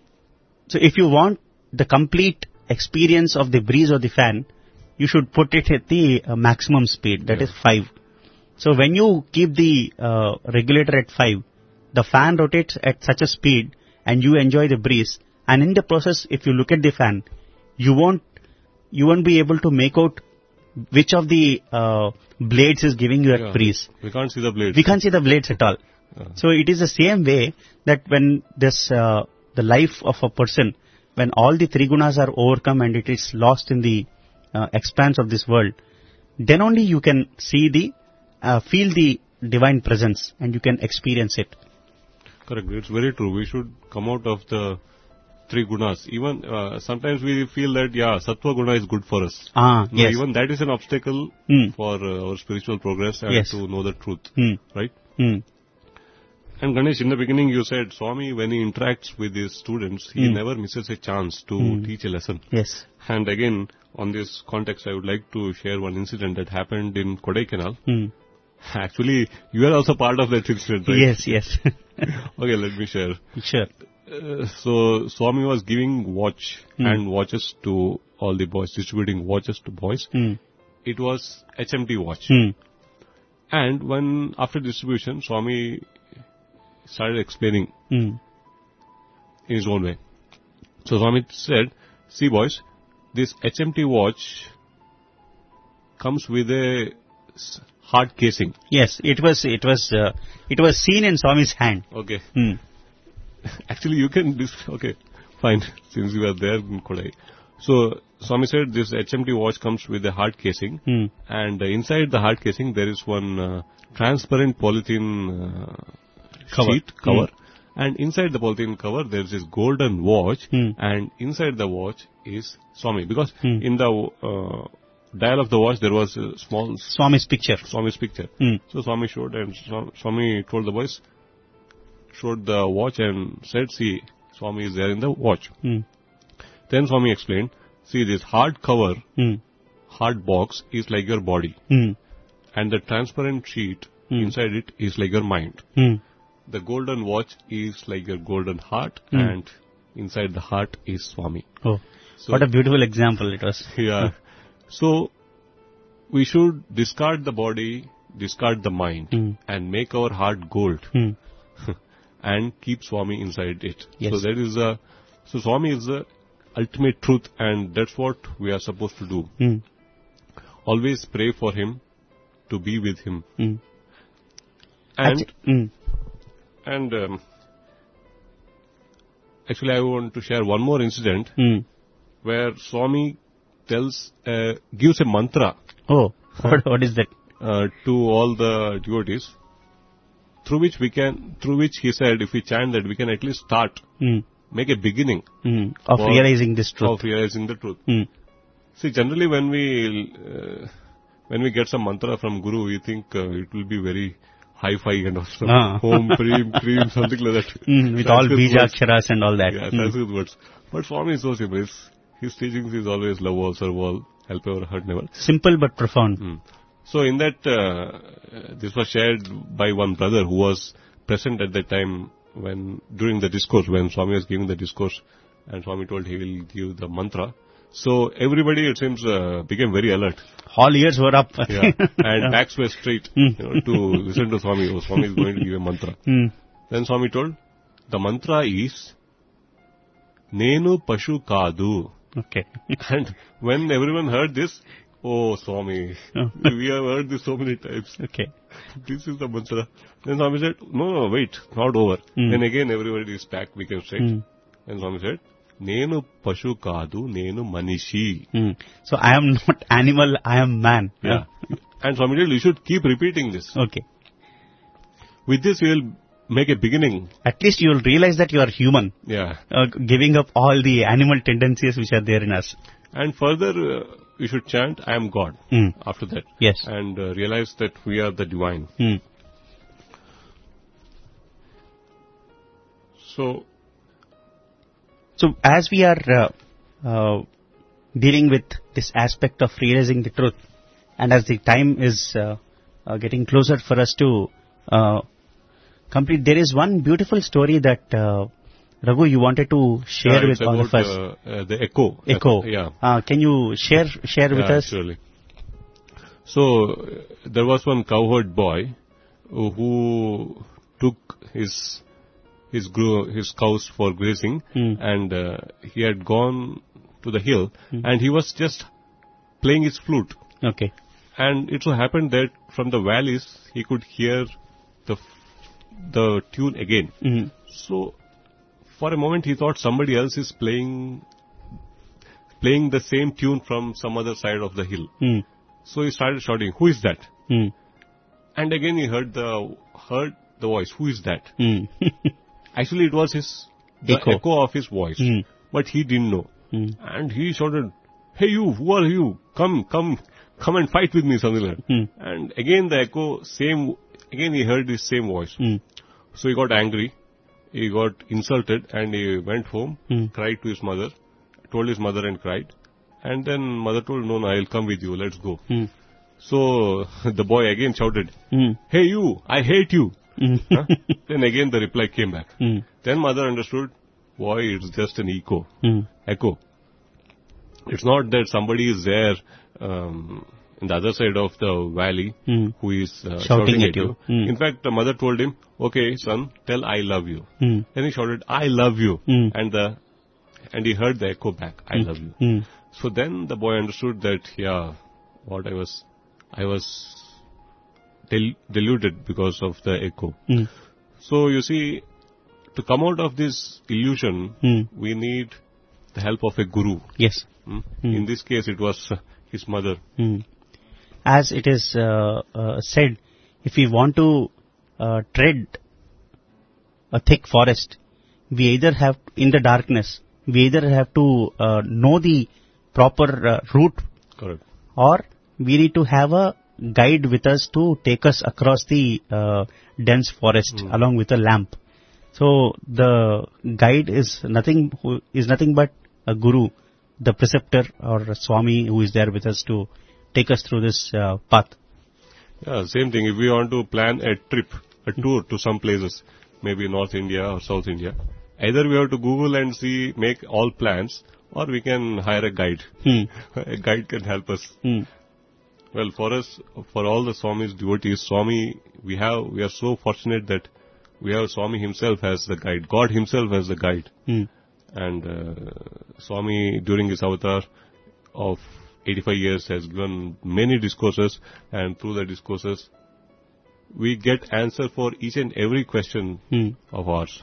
So if you want the complete experience of the breeze of the fan, you should put it at the maximum speed, that is 5. So when you keep the regulator at 5, the fan rotates at such a speed and you enjoy the breeze. And in the process, if you look at the fan, you won't be able to make out which of the blades is giving you that Yeah. breeze. We can't see the blades. We can't see the blades at all. So it is the same way that when this the life of a person, when all the 3 gunas are overcome and it is lost in the expanse of this world, then only you can see feel the divine presence and you can experience it. Correct. It's very true. We should come out of the 3 gunas. Even sometimes we feel that sattva guna is good for us. No, Yes. even that is an obstacle for our spiritual progress and Yes. to know the truth. Right? Hmm. And Ganesh, in the beginning you said Swami, when he interacts with his students, he never misses a chance to teach a lesson. Yes. And again, on this context, I would like to share one incident that happened in Kodaikanal. Actually, you are also part of that incident, right? Yes. Okay, let me share. Sure. So, Swami was giving watch and watches to all the boys, distributing watches to boys. It was HMT watch. And when, after distribution, Swami started explaining in his own way. So, Swami said, see boys, this HMT watch comes with a heart casing. Yes, it was seen in Swami's hand. Okay. Hmm. Actually, you can okay, fine, since you are there in Kodai. So, Swami said this HMT watch comes with a hard casing, and inside the hard casing there is one transparent polythene cover, and inside the polythene cover there is this golden watch, and inside the watch is Swami, because in the dial of the watch there was a small Swami's picture. So Swami showed, and Swami told the boys, showed the watch and said, see, Swami is there in the watch. Then Swami explained, see, this hard cover, hard box is like your body, and the transparent sheet inside it is like your mind. The golden watch is like your golden heart, and inside the heart is Swami. Oh, so, what a beautiful example it was. Yeah. So, we should discard the body, discard the mind, and make our heart gold, and keep Swami inside it. Yes. So that is so Swami is the ultimate truth, and that's what we are supposed to do. Always pray for him, to be with him. And actually I want to share one more incident where Swami gives a mantra. Oh, what is that? To all the devotees, through which he said, if we chant that, we can at least start, make a beginning of realizing this truth. Of realizing the truth. See, generally when we get some mantra from Guru, we think it will be very hi-fi kind of stuff. Home, cream, something like that. With all bijaksharas and all that. Yeah, Sanskrit words. But Swami is so simple. His teachings is always love all, serve all, help ever, hurt never. Simple but profound. So in that, this was shared by one brother who was present at that time during the discourse, when Swami was giving the discourse, and Swami told he will give the mantra. So everybody, it seems, became very alert. All ears were up. Yeah, and backs were straight, to listen to Swami. Oh, Swami is going to give a mantra. Then Swami told, the mantra is, Nenu Pashu Kadu. Okay. And when everyone heard this, oh, Swami, we have heard this so many times. Okay. This is the mantra. Then Swami said, no, wait, not over. Then again everybody is back, became straight. Then Swami said, Nenu Pashu Kadu, Nenu Manishi. So I am not animal, I am man. Yeah. And Swami said, you should keep repeating this. Okay. With this we will make a beginning. At least you will realize that you are human. Yeah. Giving up all the animal tendencies which are there in us. And further, we should chant, I am God, after that. Yes. And realize that we are the divine. So as we are dealing with this aspect of realizing the truth, and as the time is getting closer for us to complete, there is one beautiful story that Raghu, you wanted to share with all of us. The echo. Echo. Yeah. Can you share with us? Surely. So there was one cowherd boy who took his cows for grazing, and he had gone to the hill, and he was just playing his flute. Okay. And it so happened that from the valleys he could hear the tune again. So for a moment he thought somebody else is playing the same tune from some other side of the hill. So he started shouting, "Who is that?" And again he heard the voice, "Who is that?" Actually it was the echo of his voice, but he didn't know. And he shouted, "Hey you, who are you? Come and fight with me," something like that. And again the echo, again he heard his same voice. So he got angry, he got insulted, and he went home, cried to his mother, told his mother and cried. And then mother told, no, I'll come with you, let's go. So the boy again shouted, "Hey you, I hate you." Then again the reply came back. Then mother understood, boy, it's just an echo. It's not that somebody is there in the other side of the valley who is shouting at you. In fact, the mother told him, "Okay, son, tell I love you." Then he shouted, "I love you." And he heard the echo back, "I love you." So then the boy understood that, what I was deluded because of the echo. Mm. So you see, to come out of this illusion, we need the help of a guru. Yes. In this case, it was his mother. As it is said, if we want to tread a thick forest, we either have, in the darkness, we either have to know the proper route, Correct. or we need to have a guide with us to take us across the dense forest along with a lamp. So the guide is nothing but a guru, the preceptor or a Swami who is there with us to take us through this path. Yeah, same thing. If we want to plan a trip, a tour to some places, maybe North India or South India, either we have to Google and see, make all plans, or we can hire a guide. A guide can help us. Well, for us, for all the Swami's devotees, Swami, we are so fortunate that we have Swami himself as the guide, God himself as the guide. And Swami, during his avatar of 85 years, has given many discourses, and through the discourses, we get answer for each and every question of ours.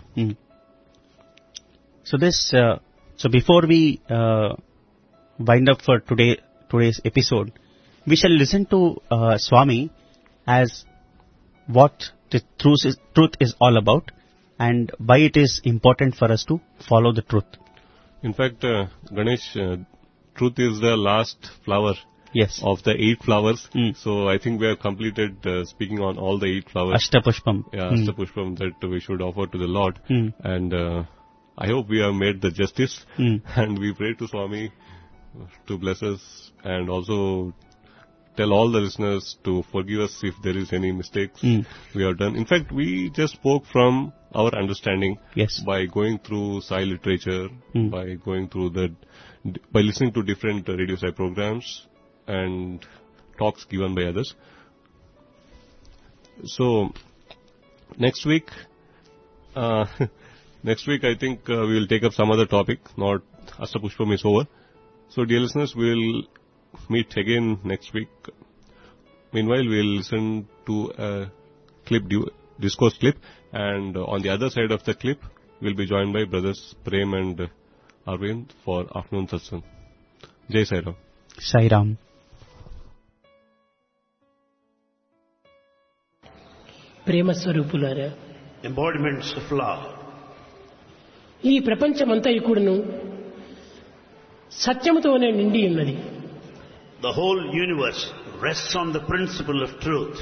So so before we wind up for today's episode, we shall listen to Swami as what the truth is all about, and why it is important for us to follow the truth. In fact, Ganesh, truth is the last flower of the 8 flowers. So I think we have completed speaking on all the 8 flowers. Ashtapushpam. Yeah, Ashtapushpam that we should offer to the Lord. And I hope we have made the justice. And we pray to Swami to bless us, and also tell all the listeners to forgive us if there is any mistakes we have done. In fact, we just spoke from our understanding by going through Sai literature, by going through by listening to different Radio Sai programs and talks given by others. So, next week I think we will take up some other topic, not Ashtapushpam is over. So, dear listeners, we will meet again next week. Meanwhile, we will listen to a discourse clip, and on the other side of the clip, we will be joined by brothers Prem and Arvind for afternoon satsang. Jai Sai Ram. Sai Ram. ప్రేమ స్వరూపులారా, Embodiments of love. ఈ ప్రపంచమంతా కూడాను సత్యముతోనే నిండి ఉన్నది. The whole universe rests on the principle of truth.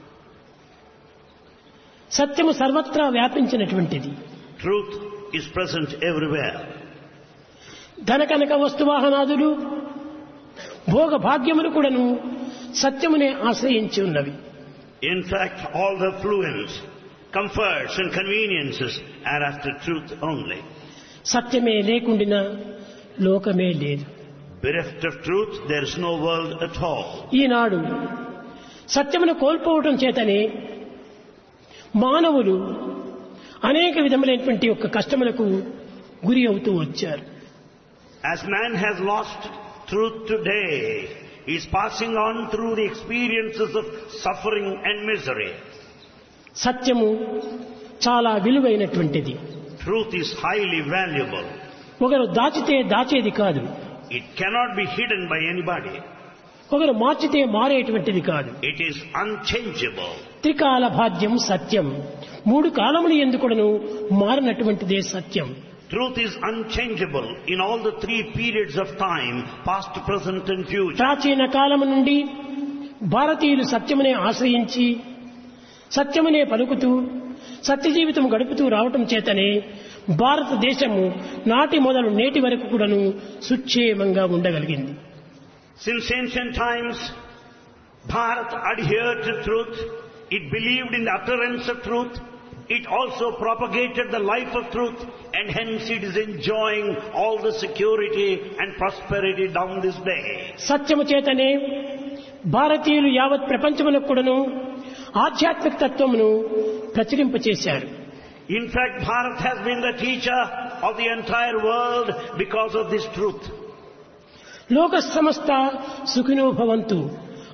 సత్యము సర్వత్రా వ్యాపించినటువంటిది. Truth is present everywhere. ధనకనక వస్తువాహనాదులు భోగ భాగ్యములు కూడాను సత్యమునే ఆశ్రయించి ఉన్నవి. In fact, all the affluence, comforts and conveniences are after truth only. సత్యమే లేకుండినా లోకమే లేదు. Bereft of truth, there is no world at all. ఈనాడు సత్యమును కోల్పోవటం చేతనే మానవులు అనేక విధములైనటువంటి యొక్క కష్టములకు గురి అవుతూ వచ్చారు. As man has lost truth today, he is passing on through the experiences of suffering and misery. సత్యము చాలా విలువైనటువంటిది. Truth is highly valuable. ఒకరు దాచితే దాచేది కాదు. It cannot be hidden by anybody. ఒకరు మార్చితే మారేటువంటిది కాదు. It is unchangeable. త్రికాల భాగ్యం సత్యం. 3 కాలములు ఎందుకును మారినటువంటిదే సత్యం. Truth is unchangeable in all the 3 periods of time, past, present and future. ప్రాచీన కాలము నుండి భారతీయులు సత్యమునే ఆశ్రయించి సత్యమునే పలుకుతూ సత్య జీవితం గడుపుతూ రావటం చేతనే భారతదేశము నాటి మొదలు నేటి వరకు కూడాను సుక్షేమంగా ఉండగలిగింది. Since ancient times, Bharat adhered to truth. It believed in the utterance of truth. It also propagated the life of truth, and hence it is enjoying all the security and prosperity down this day. సత్యము చేతనే భారతీయులు యావత్ ప్రపంచమునకు కూడాను ఆధ్యాత్మిక తత్వమును ప్రచురింపచేశారు. In fact, Bharat has been the teacher of the entire world because of this truth. లోక సమస్త సుఖినో భవంతు,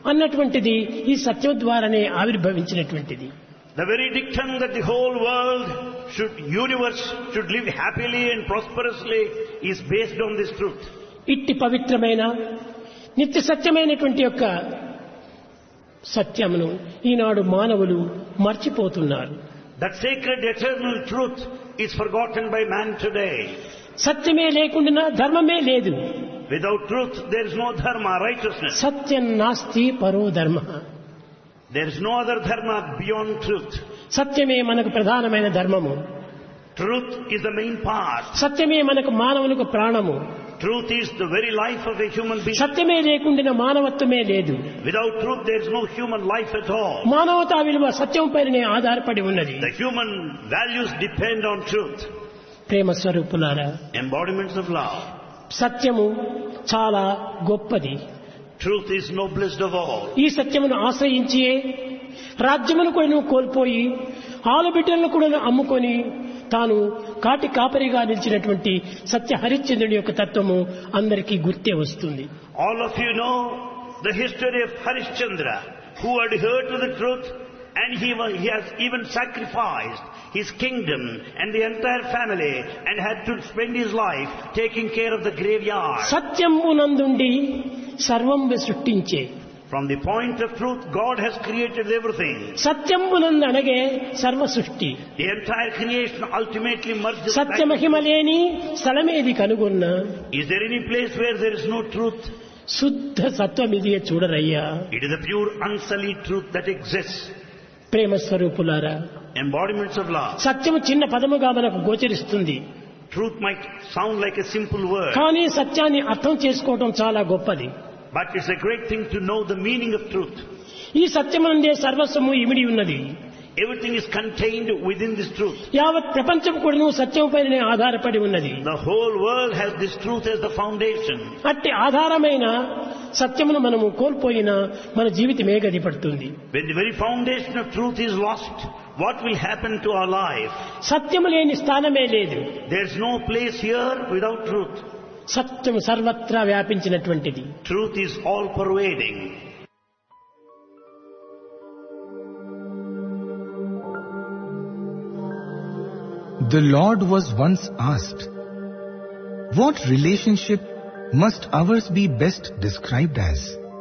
అన్నటువంటిది ఈ సత్యం ద్వారానే ఆవిర్భవించినటువంటిది. The very dictum that the whole world universe should live happily and prosperously is based on this truth. ఇట్టి పవిత్రమైన నిత్య సత్యమైనటువంటి యొక్క సత్యమును ఈనాడు మానవులు మర్చిపోతున్నారు. That sacred eternal truth is forgotten by man today. సత్యమే లేకుండా ధర్మమే లేదు. Without truth there is no dharma, righteousness. సత్యం నాస్తి పరో ధర్మ. There is no other dharma beyond truth. సత్యమే మనకు ప్రధానమైన ధర్మము. Truth is the main part. సత్యమే మనకు మానవులకు ప్రాణము. Truth is the very life of a human being. సత్యమే లేకుండా మానవత్వమే లేదు. Without truth there is no human life at all. మానవతా విలువ సత్యం పైనే ఆధారపడి ఉన్నది. The human values depend on truth. ప్రేమ స్వరూపులారా, Embodiments of love. సత్యము చాలా గొప్పది. Truth is noblest of all. ఈ సత్యమును ఆశ్రయించి రాజ్యమును కూడా కోల్పోయి ఆలుబిడ్డలను కూడా అమ్ముకొని తాను కాటి కాపరిగా నిలిచినటువంటి సత్య హరిశ్చంద్రుడి యొక్క తత్వము అందరికీ గుర్తే వస్తుంది. All of you know the history of Harishchandra, who adhered to the truth, and he has even sacrificed his kingdom and the entire family and had to spend his life taking care of the graveyard. సత్యమునందుండి సర్వం సృష్టించే. From the point of truth, God has created everything. సత్యమునందు అనగే సర్వ సృష్టి. The entire creation ultimately merges. సత్యమహిమ లేని స్థలమేది కనుగొన్న. Is there any place where there is no truth? శుద్ధ సత్వమిదియే చూడరయ్యా. It is the pure unsullied truth that exists. ప్రేమ స్వరూపులారా, Embodiments of love. సత్యము చిన్న పదముగా మనకు గోచరిస్తుంది. Truth might sound like a simple word, కానీ సత్యాన్ని అర్థం చేసుకోవడం చాలా గొప్పది. but it's a great thing to know the meaning of truth. ఈ సత్యమునందే సర్వస్వము ఇమిడి ఉన్నది. Everything is contained within this truth. యావత్ ప్రపంచం కూడా సత్యంపైనే ఆధారపడి ఉన్నది. The whole world has this truth as the foundation. అట్టి ఆధారమైన సత్యమును మనము కోల్పోయినా మన జీవితమే గడిపడుతుంది. When the very foundation of truth is lost, what will happen to our life? సత్యము లేని స్థానమే లేదు. There's no place here without truth. సత్యము సర్వత్రా వ్యాపించినటువంటిది. Truth is all pervading. The Lord was once asked, "What relationship must ours be best described as?"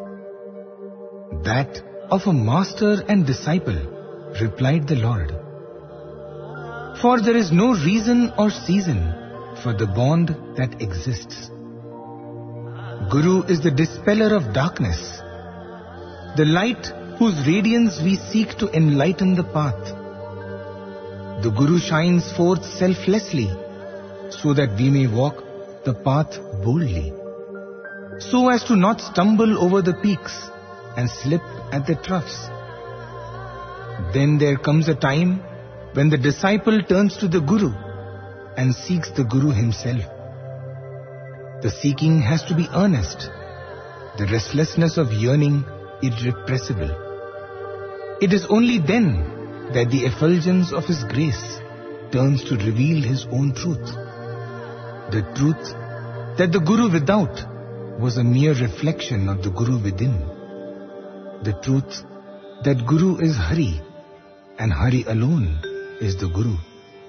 "That of a master and disciple," replied the Lord. "For there is no reason or season for the bond that exists. Guru is the dispeller of darkness, the light whose radiance we seek to enlighten the path. The Guru shines forth selflessly so that we may walk the path boldly, so as to not stumble over the peaks and slip at the troughs. Then there comes a time when the disciple turns to the Guru and seeks the Guru himself. The seeking has to be earnest, the restlessness of yearning irrepressible. It is only then that the effulgence of His grace turns to reveal His own truth. The truth that the Guru without was a mere reflection of the Guru within. The truth that Guru is Hari and Hari alone is the Guru.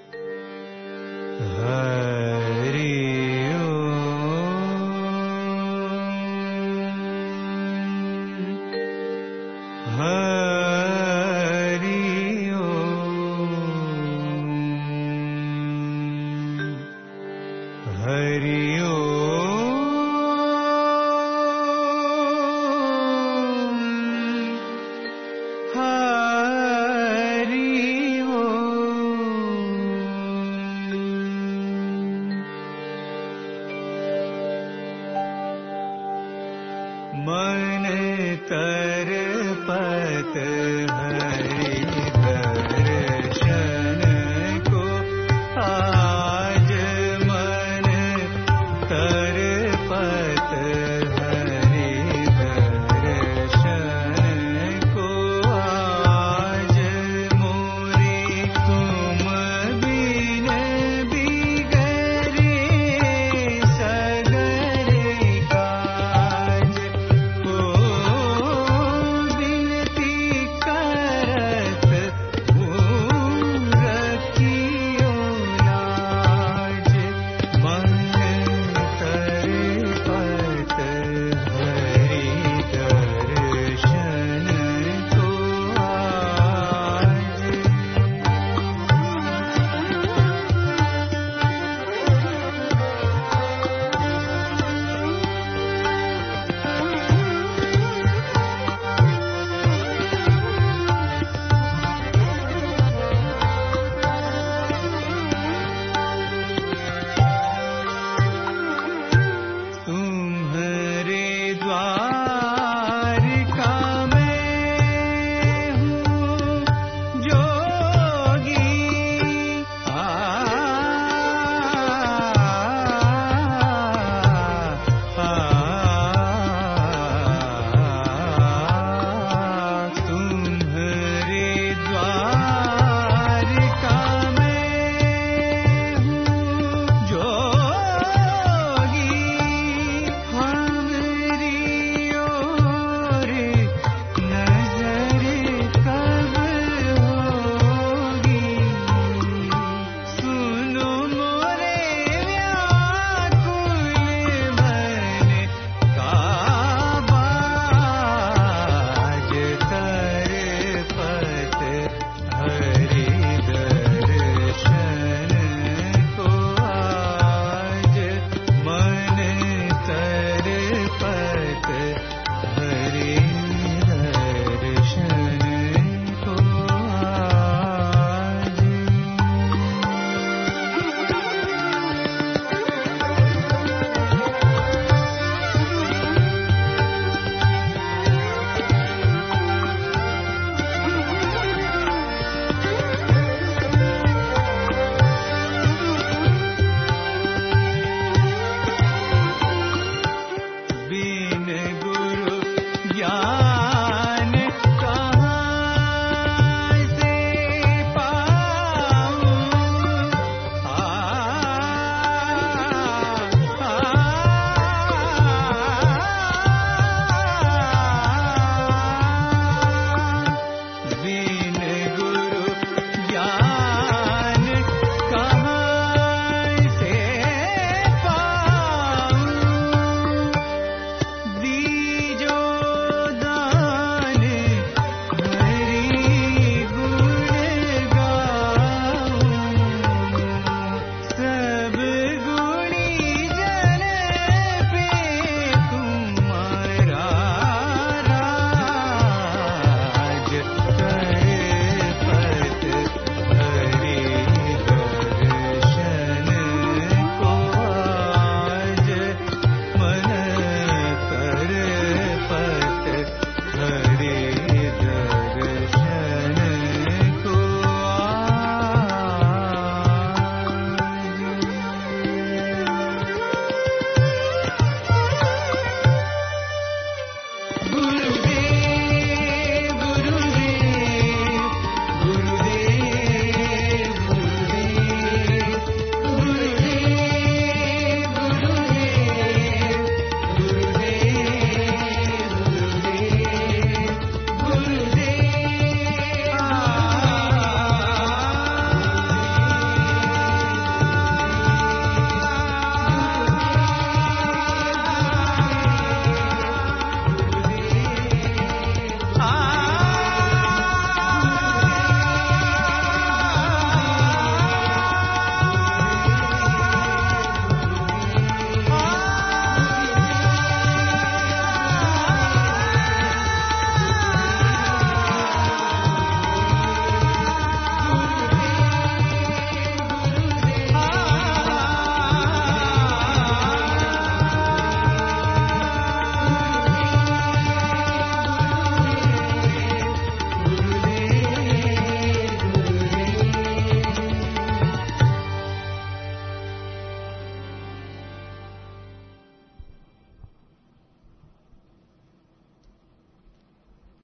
Hari मन कर पत हरि